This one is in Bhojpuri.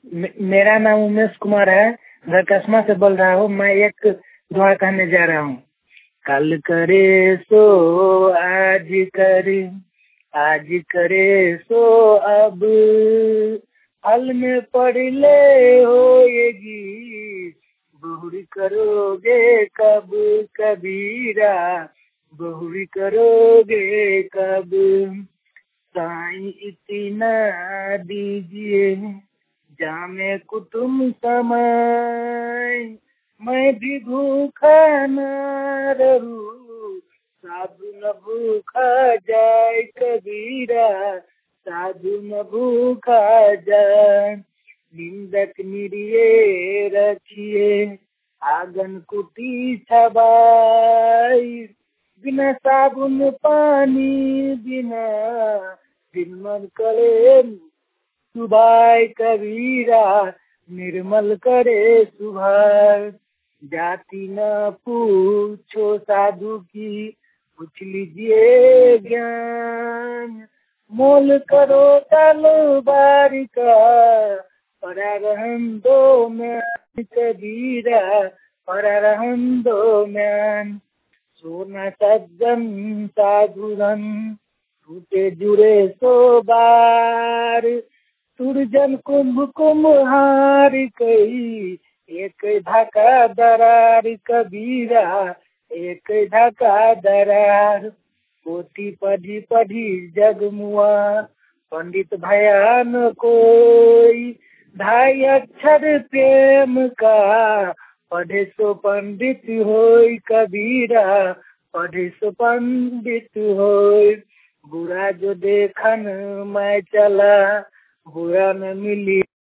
मेरा नाम उमेश कुमार है। मैं कसमा से बोल रहा हूँ। मैं एक दुआ कहने जा रहा हूँ। कल करे सो आज करे, आज करे सो अब, हल में पढ़ ले होएगी, बहुरी करोगे कब कबीरा, बहुरी करोगे कब। साईं इतना दीजिए जामे कुटुम समय, मैं भी भूखा न रहूं, साधु न भूखा जाए कबीरा, साधु न भूखा जाए। निंदक निरिये रखिए आंगन कुटी छबाई, बिना साबुन पानी बिना निर्मल करे सुभाय कबीरा, निर्मल करे सुभाय। जाति न पूछो साधु की, पूछ लीजिए ज्ञान, मोल करो तलवार का, परा रहन दो म्यान कबीरा, परा रहन दो म्यान। सोना सज्जन साधुरन टूटे जुड़े सो बार, तुरजन कुंभ कुम्हार कई, एक ढाका दरार कबीरा, एक ढाका दरार। पोथी पढ़ी पढ़ी जगमुआ, पंडित भया न कोई, ढाई अक्षर प्रेम का, पढ़े सो पंडित होय कबीरा, पढ़े सो पंडित होय। बुरा जो देखन मैं चला, बुरा न मिली